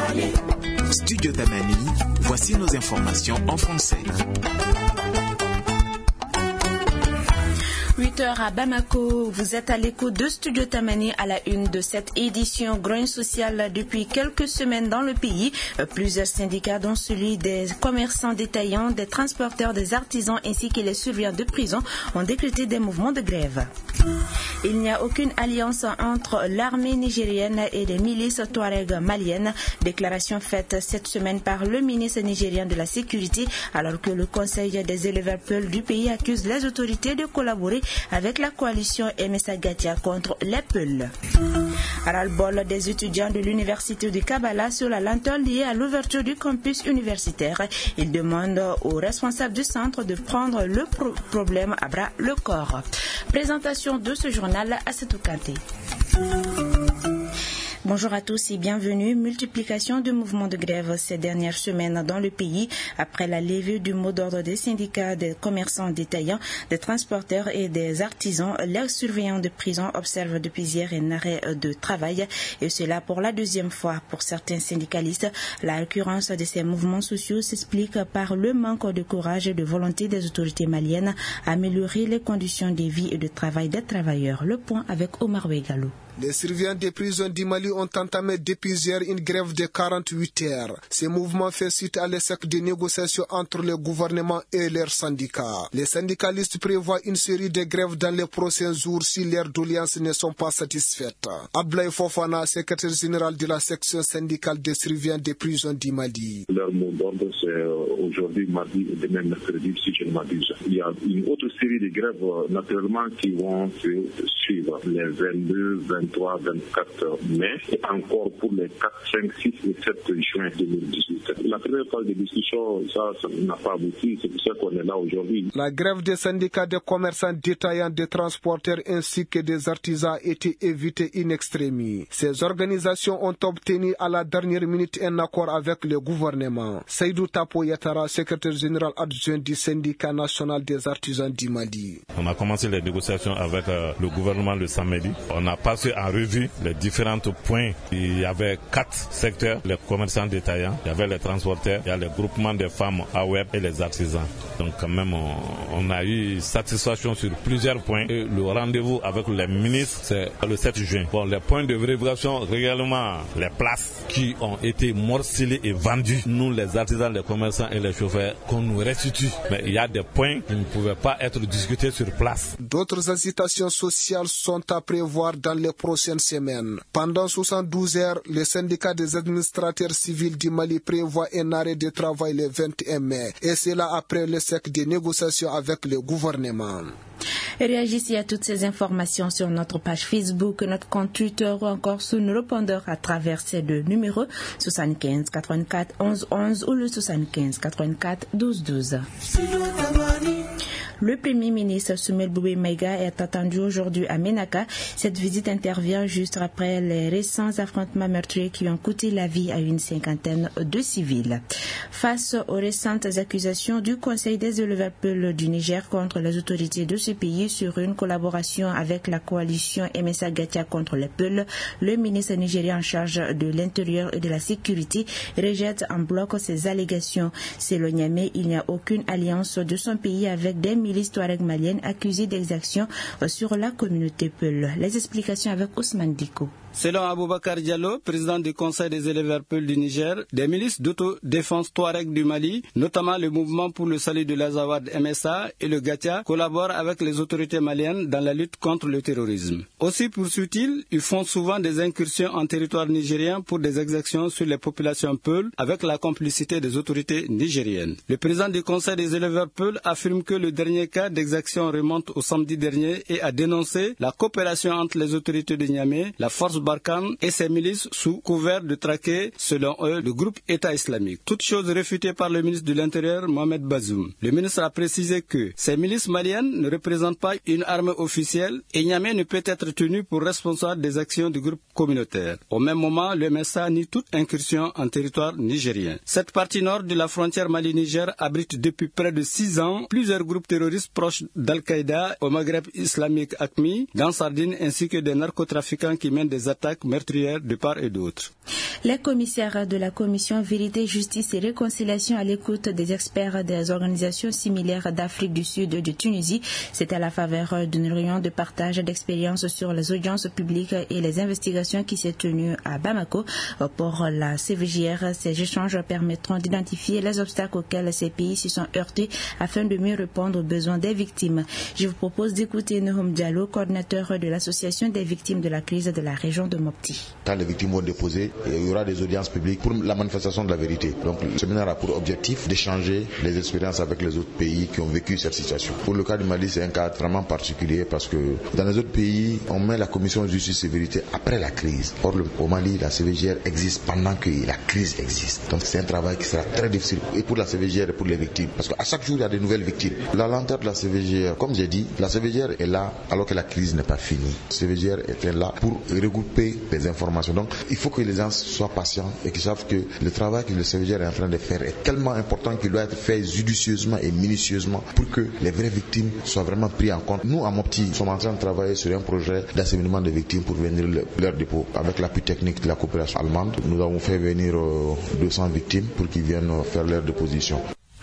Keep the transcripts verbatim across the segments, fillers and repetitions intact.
Studio Tamani, voici nos informations en français. huit heures à Bamako, vous êtes à l'écoute de Studio Tamani à la une de cette édition grogne sociale depuis quelques semaines dans le pays. Plusieurs syndicats, dont celui des commerçants détaillants, des transporteurs, des artisans ainsi que les surveillants de prison, ont décrété des mouvements de grève. Il n'y a aucune alliance entre l'armée nigérienne et les milices touareg maliennes. Déclaration faite cette semaine par le ministre nigérien de la Sécurité, alors que le Conseil des éleveurs Peul du pays accuse les autorités de collaborer avec la coalition M S A Gatia contre les Peuls. Ras-le-bol des étudiants de l'université du Kabbalah sur la lenteur liée à l'ouverture du campus universitaire. Ils demandent aux responsables du centre de prendre le pro- problème à bras le corps. Présentation de ce journal à Setou Kanté. Bonjour à tous et bienvenue. Multiplication de mouvements de grève ces dernières semaines dans le pays après la levée du mot d'ordre des syndicats, des commerçants détaillants, des transporteurs et des artisans. Les surveillants de prison observent depuis hier un arrêt de travail et cela pour la deuxième fois. Pour certains syndicalistes, la récurrence de ces mouvements sociaux s'explique par le manque de courage et de volonté des autorités maliennes à améliorer les conditions de vie et de travail des travailleurs. Le point avec Omar Ouegalo. Les surveillants des prisons du Mali ont entamé depuis hier une grève de quarante-huit heures. Ces mouvements font suite à l'échec des négociations entre le gouvernement et leurs syndicats. Les syndicalistes prévoient une série de grèves dans les prochains jours si leurs doléances ne sont pas satisfaites. Ablaye Fofana, secrétaire général de la section syndicale des surveillants des prisons du Mali. Leur mot d'ordre, c'est aujourd'hui, mardi et demain, mercredi, si je ne m'abuse. Il y a une autre série de grèves, naturellement, qui vont se suivre les vingt-deux, vingt-trois, vingt-quatre mai et encore pour les quatre, cinq, six et sept juin deux mille dix-huit. La première phase de discussion, ça, ça n'a pas abouti, c'est pour ça qu'on est là aujourd'hui. La grève des syndicats des commerçants détaillants, des transporteurs ainsi que des artisans était évitée in extremis. Ces organisations ont obtenu à la dernière minute un accord avec le gouvernement. Seydou Tapo Yatara, secrétaire général adjoint du syndicat national des artisans du Mali. On a commencé les négociations avec euh, le gouvernement le samedi. On a passé en revue les différents points. Il y avait quatre secteurs, les commerçants détaillants, il y avait les transporteurs, il y a les groupements des femmes A W E B et les artisans. Donc quand même, on, on a eu satisfaction sur plusieurs points. Et le rendez-vous avec les ministres, c'est le sept juin. Bon, les points de vérification, réellement, les places qui ont été morcelées et vendues, nous les artisans, les commerçants et les chauffeurs, qu'on nous restitue. Mais il y a des points qui ne pouvaient pas être discutés sur place. D'autres agitations sociales sont à prévoir dans les prochaines semaines. Pendant soixante-douze heures, le syndicat des administrateurs civils du Mali prévoit un arrêt de travail le vingt et un mai. Et cela après le sec des négociations avec le gouvernement. Réagissez à toutes ces informations sur notre page Facebook, notre compte Twitter ou encore sur nos répondeurs à travers ces deux numéros soixante-quinze quatre-vingt-quatre onze onze ou le soixante-quinze quatre-vingt-quatre douze douze. Le Premier ministre Soumaïla Boubèye Maïga est attendu aujourd'hui à Ménaka. Cette visite intervient juste après les récents affrontements meurtriers qui ont coûté la vie à une cinquantaine de civils. Face aux récentes accusations du Conseil des éleveurs Peul du Niger contre les autorités de ce pays sur une collaboration avec la coalition M S A Gatia contre les Peuls, le ministre nigérien en charge de l'Intérieur et de la Sécurité rejette en bloc ces allégations. Selon Niamey, il n'y a aucune alliance de son pays avec des milices touareg maliennes accusées d'exactions sur la communauté Peul. Les explications avec Ousmane Diko. Selon Aboubakar Diallo, président du Conseil des éleveurs Peul du Niger, des milices d'autodéfense touareg du Mali, notamment le mouvement pour le salut de l'Azawad M S A et le Gatia, collaborent avec les autorités maliennes dans la lutte contre le terrorisme. Aussi, poursuit-il, ils font souvent des incursions en territoire nigérien pour des exactions sur les populations Peul avec la complicité des autorités nigériennes. Le président du Conseil des éleveurs Peul affirme que le dernier cas d'exaction remonte au samedi dernier et a dénoncé la coopération entre les autorités de Niamey, la force Barkhane et ses milices sous couvert de traquer, selon eux, le groupe État islamique. Toute chose réfutée par le ministre de l'Intérieur, Mohamed Bazoum. Le ministre a précisé que ces milices maliennes ne représentent pas une arme officielle et Niamey ne peut être tenu pour responsable des actions du groupe communautaire. Au même moment, le M S A nie toute incursion en territoire nigérien. Cette partie nord de la frontière Mali-Niger abrite depuis près de six ans plusieurs groupes terroristes proches d'Al-Qaïda au Maghreb islamique A Q M I, dans Sardine, ainsi que des narcotrafiquants qui mènent des des attaques meurtrières de part et d'autre. Les commissaires de la commission Vérité, Justice et Réconciliation à l'écoute des experts des organisations similaires d'Afrique du Sud et de Tunisie, c'est à la faveur d'une réunion de partage d'expériences sur les audiences publiques et les investigations qui s'est tenue à Bamako. Pour la C V J R, ces échanges permettront d'identifier les obstacles auxquels ces pays se sont heurtés afin de mieux répondre aux besoins des victimes. Je vous propose d'écouter Nohom Diallo, coordinateur de l'association des victimes de la crise de la région de Mopti. Quand les victimes vont déposer, il y aura des audiences publiques pour la manifestation de la vérité. Donc le séminaire a pour objectif d'échanger les expériences avec les autres pays qui ont vécu cette situation. Pour le cas du Mali, c'est un cas vraiment particulier parce que dans les autres pays, on met la commission de justice et vérité après la crise. Or, le, au Mali, la C V J R existe pendant que la crise existe. Donc c'est un travail qui sera très difficile et pour la C V J R et pour les victimes. Parce qu'à chaque jour, il y a de nouvelles victimes. La lenteur de la C V J R, comme j'ai dit, la C V J R est là alors que la crise n'est pas finie. La C V J R était là pour regrouper les informations. Donc il faut que les gens soient patients et qu'ils savent que le travail que le C V J R est en train de faire est tellement important qu'il doit être fait judicieusement et minutieusement pour que les vraies victimes soient vraiment prises en compte. Nous, à Mopti, nous sommes en train de travailler sur un projet d'acheminement de victimes pour venir le, leur dépôt. Avec l'appui technique de la coopération allemande, nous avons fait venir euh, deux cents victimes pour qu'ils viennent euh, faire leur déposition.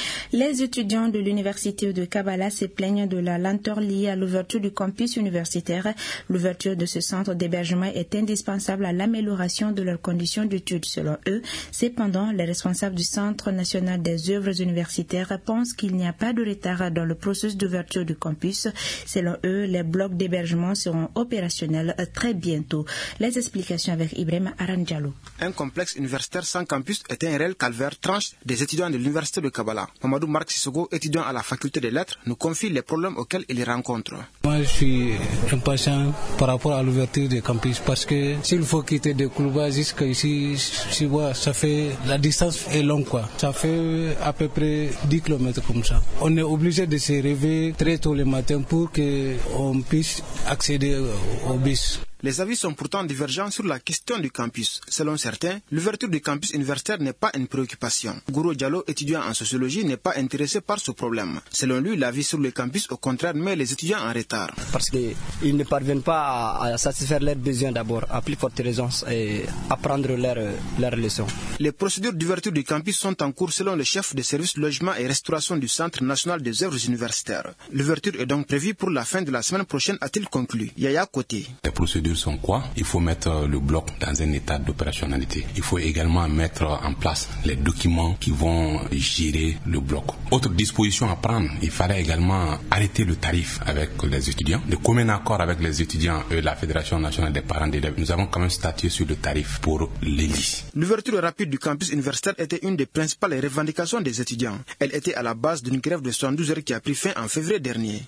Les étudiants de l'université de Kabbalah se plaignent de la lenteur liée à l'ouverture du campus universitaire. L'ouverture de ce centre d'hébergement est indispensable à l'amélioration de leurs conditions d'études, selon eux. Cependant, les responsables du Centre national des œuvres universitaires pensent qu'il n'y a pas de retard dans le processus d'ouverture du campus. Selon eux, les blocs d'hébergement seront opérationnels très bientôt. Les explications avec Ibrahim Aranjalo. Un complexe universitaire sans campus est un réel calvaire tranche des étudiants de l'université de Kabbalah. Mamadou Marc Sissoko, étudiant à la faculté des lettres, nous confie les problèmes auxquels il rencontre. Moi, je suis impatient par rapport à l'ouverture des campus parce que s'il faut quitter de Koulouba jusqu'ici, je vois, ça fait, la distance est longue, quoi. Ça fait à peu près dix kilomètres comme ça. On est obligé de se réveiller très tôt le matin pour qu'on puisse accéder au bus. Les avis sont pourtant divergents sur la question du campus. Selon certains, l'ouverture du campus universitaire n'est pas une préoccupation. Gouro Diallo, étudiant en sociologie, n'est pas intéressé par ce problème. Selon lui, la vie sur le campus, au contraire, met les étudiants en retard. Parce qu'ils ne parviennent pas à, à satisfaire leurs besoins d'abord, à plus forte raison, et apprendre leurs leur leçons. Les procédures d'ouverture du campus sont en cours selon le chef de service logement et restauration du Centre national des œuvres universitaires. L'ouverture est donc prévue pour la fin de la semaine prochaine, a-t-il conclu. Yaya Côté. Les procédures sont quoi? Il faut mettre le bloc dans un état d'opérationnalité. Il faut également mettre en place les documents qui vont gérer le bloc. Autre disposition à prendre, il fallait également arrêter le tarif avec les étudiants. De commun accord avec les étudiants et la Fédération nationale des parents d'élèves, nous avons quand même statué sur le tarif pour l'E L I. L'ouverture rapide du campus universitaire était une des principales revendications des étudiants. Elle était à la base d'une grève de soixante-douze heures qui a pris fin en février dernier.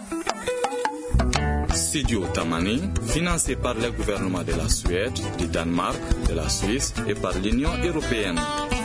Studio Tamani, financé par le gouvernement de la Suède, du Danemark, de la Suisse et par l'Union européenne.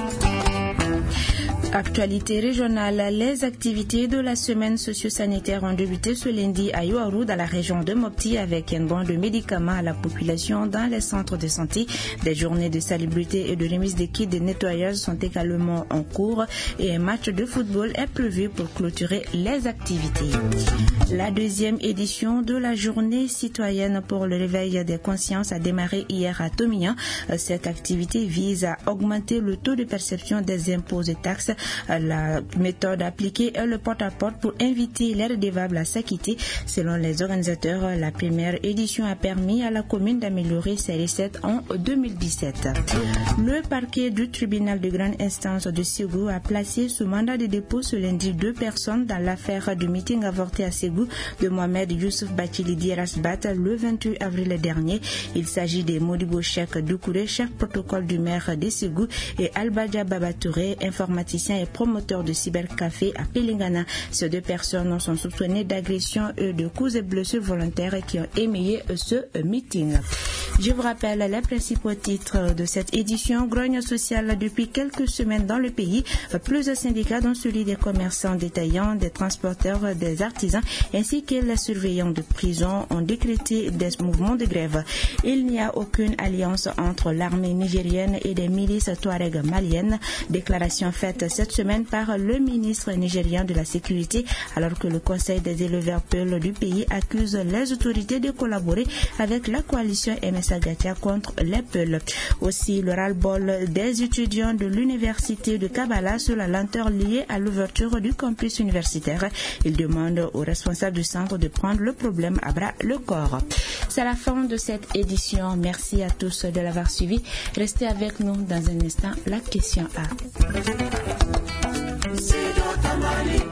Actualité régionale, les activités de la semaine socio-sanitaire ont débuté ce lundi à Yoarou dans la région de Mopti avec un don de médicaments à la population dans les centres de santé. Des journées de salubrité et de remise de kits de nettoyage sont également en cours et un match de football est prévu pour clôturer les activités. La deuxième édition de la journée citoyenne pour le réveil des consciences a démarré hier à Tomignan. Cette activité vise à augmenter le taux de perception des impôts et taxes. La méthode appliquée est le porte-à-porte pour inviter les redevables à s'acquitter. Selon les organisateurs, la première édition a permis à la commune d'améliorer ses recettes en deux mille dix-sept. Le parquet du tribunal de grande instance de Ségou a placé sous mandat de dépôt ce lundi deux personnes dans l'affaire du meeting avorté à Ségou de Mohamed Youssouf Bachilidi Rasbat le vingt-huit avril dernier. Il s'agit de Modibo Cheikh Doukouré, chef protocole du maire de Ségou, et Albadja Babatouré, informaticien et promoteur de cybercafé à Pelingana. Ces deux personnes sont soupçonnées d'agression et de coups et blessures volontaires qui ont émaillé ce meeting. Je vous rappelle les principaux titres de cette édition. Grogne sociale depuis quelques semaines dans le pays. Plusieurs syndicats, dont celui des commerçants détaillants, des transporteurs, des artisans, ainsi que les surveillants de prison, ont décrété des mouvements de grève. Il n'y a aucune alliance entre l'armée nigérienne et des milices touareg maliennes. Déclaration faite cette semaine par le ministre nigérien de la Sécurité, alors que le Conseil des éleveurs Peul du pays accuse les autorités de collaborer avec la coalition M Gatia contre les Peuls. Aussi, le ras-le-bol des étudiants de l'université de Kabbalah sur la lenteur liée à l'ouverture du campus universitaire. Ils demandent aux responsables du centre de prendre le problème à bras le corps. C'est la fin de cette édition. Merci à tous de l'avoir suivi. Restez avec nous dans un instant. La question A.